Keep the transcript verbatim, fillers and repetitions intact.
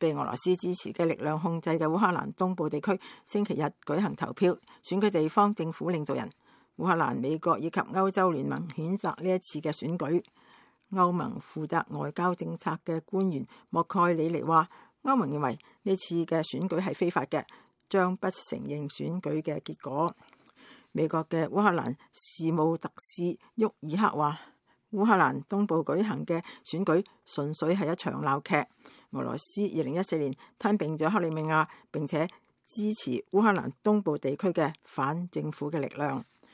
被俄羅斯支持嘅力量控制嘅烏克蘭東部地區星期日舉行投票，選舉地方政府領導人。烏克蘭、美國以及歐洲聯盟譴責呢一次嘅選舉。歐盟負責外交政策嘅官員莫蓋里尼話，歐盟認為呢次嘅選舉係非法嘅，將不承認選舉嘅結果。美國嘅烏克蘭事務特使沃爾克話，烏克蘭東部舉行嘅選舉純粹係一場鬧劇。俄羅斯二零一四年吞併咗克里米亞，並且支持烏克蘭東部地區嘅反政府嘅力量。